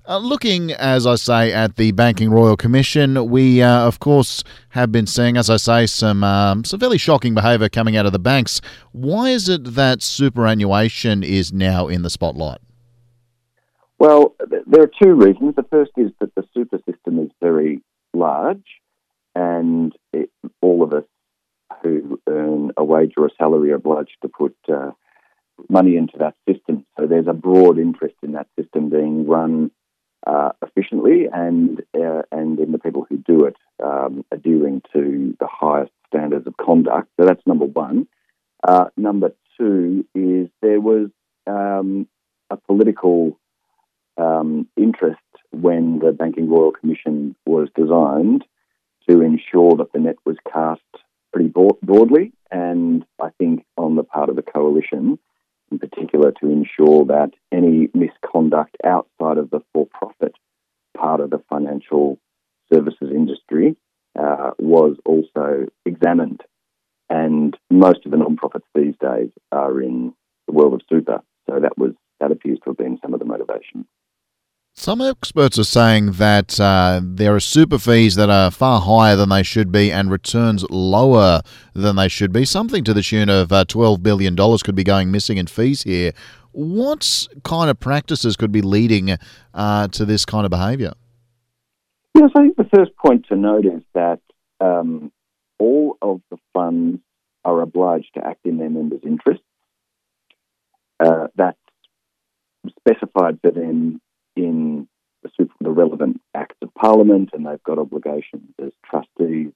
Looking, as I say, at the Banking Royal Commission, we, of course, have been seeing, as I say, some fairly shocking behaviour coming out of the banks. Why is it that superannuation is now in the spotlight? Well, there are two reasons. The first is that the super system is very large, and all of us who earn a wage or a salary are obliged to put money into that system. So there's a broad interest in that system being run efficiently, and in the people who do it adhering to the highest standards of conduct. So that's number one. Number two is there was a political interest when the Banking Royal Commission was designed to ensure that the net was cast pretty broadly, and I think on the part of the coalition in particular to ensure that any misconduct outside of the for-profit part of the financial services industry was also examined. And most of the non-profits these days are in the world of super, so that appears to have been some of the motivation. Some experts are saying that there are super fees that are far higher than they should be and returns lower than they should be. Something to the tune of $12 billion could be going missing in fees here. What kind of practices could be leading to this kind of behaviour? Yes, I think the first point to note is that all of the funds are obliged to act in their members' interests. That's specified for them in the relevant acts of Parliament, and they've got obligations as trustees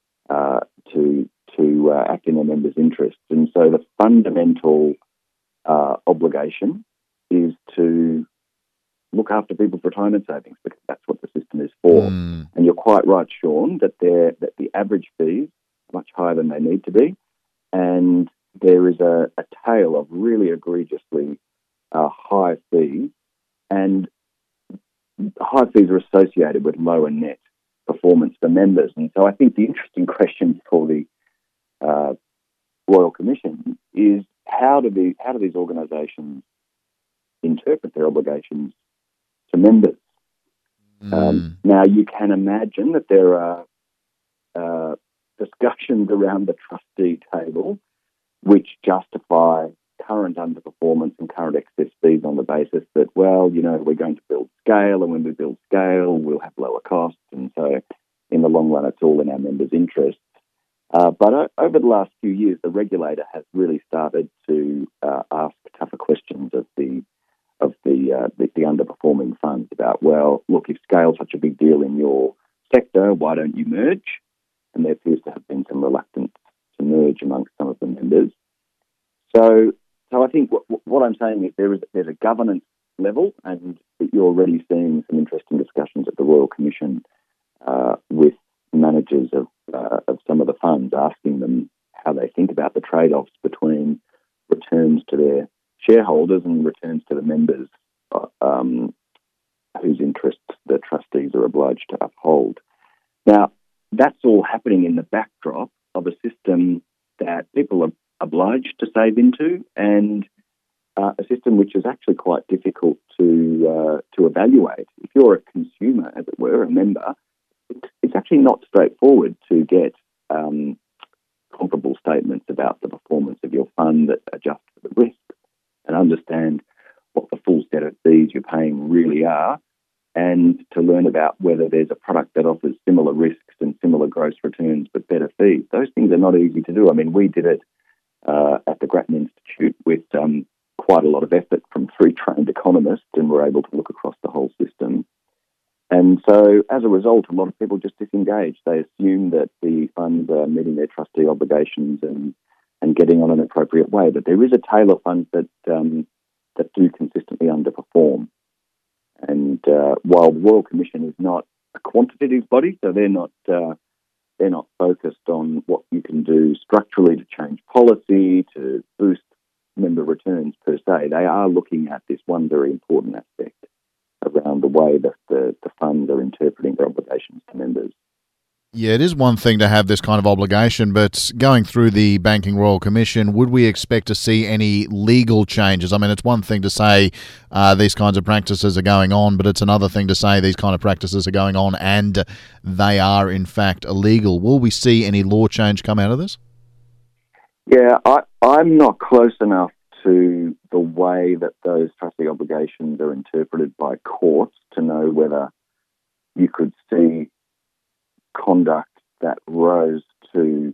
to act in their members' interests. And so the fundamental obligation is to look after people's retirement savings, because that's what the system is for. And you're quite right, Sean, that the average fees are much higher than they need to be, and there is a tail of really egregiously high fees, and high fees are associated with lower net performance for members. And so I think the interesting question for the Royal Commission is how do these organisations interpret their obligations to members? Now, you can imagine that there are discussions around the trustee table which justify current underperformance and current excess fees on the basis that, well, we're going to build scale, and when we build scale, we'll have lower costs, and so in the long run, it's all in our members' interests. But over the last few years, the regulator has really started to ask tougher questions of the underperforming funds about, well, look, if scale's such a big deal in your sector, why don't you merge? And there appears to have been some reluctance to merge amongst some of the members. So I think what I'm saying is there's a governance level, and you're already seeing some interesting discussions at the Royal Commission with managers of some of the funds, asking them how they think about the trade-offs between returns to their shareholders and returns to the members whose interests the trustees are obliged to uphold. Now, that's all happening in the backdrop of a system that people are obliged to save into, and a system which is actually quite difficult to evaluate. If you're a consumer, as it were, a member, it's actually not straightforward to get comparable statements about the performance of your fund that adjust for the risk and understand what the full set of fees you're paying really are, and to learn about whether there's a product that offers similar risks and similar gross returns but better fees. Those things are not easy to do. I mean, we did it at the Grattan Institute with quite a lot of effort from 3 trained economists, and were able to look across the whole system. And so, as a result, a lot of people just disengage. They assume that the funds are meeting their trustee obligations and getting on an appropriate way. But there is a tail of funds that do consistently underperform. And while the Royal Commission is not a quantitative body, so they're not focused on what you can do structurally to change policy, to boost member returns per se. They are looking at this one very important aspect around the way that the funds are interpreting their obligations to members. Yeah, it is one thing to have this kind of obligation, but going through the Banking Royal Commission, would we expect to see any legal changes? I mean, it's one thing to say these kinds of practices are going on, but it's another thing to say these kind of practices are going on and they are in fact illegal. Will we see any law change come out of this? Yeah, I'm not close enough to the way that those trustee obligations are interpreted by courts to know whether you could see conduct that rose to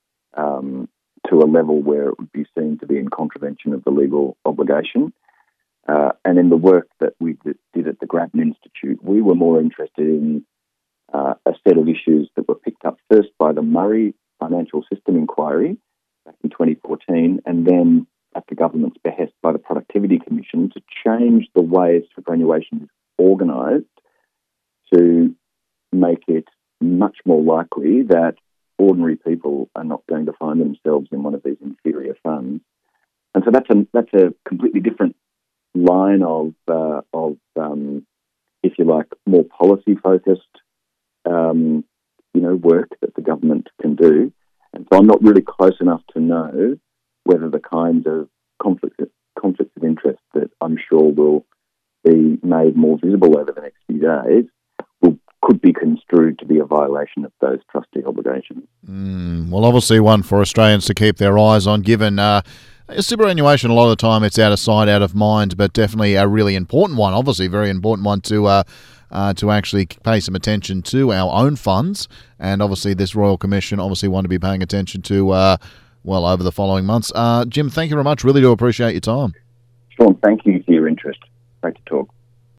a level where it would be seen to be in contravention of the legal obligation. And in the work that we did at the Grattan Institute, we were more interested in a set of issues that were picked up first by the Murray Financial System Inquiry back in 2014, and then at the government's behest by the Productivity Commission to change the way superannuation is organised to make it much more likely that ordinary people are not going to find themselves in one of these inferior funds. And so that's a completely different line of if you like, more policy-focused, work that the government can do. And so I'm not really close enough to know whether the kinds of conflicts of interest that I'm sure will be made more visible over the next few days could be construed to be a violation of those trustee obligations. Well, obviously one for Australians to keep their eyes on, given superannuation, a lot of the time it's out of sight, out of mind, but definitely a really important one, obviously a very important one to actually pay some attention to our own funds. And obviously this Royal Commission obviously want to be paying attention to, over the following months. Jim, thank you very much. Really do appreciate your time. Sean, thank you for your interest. Great to talk.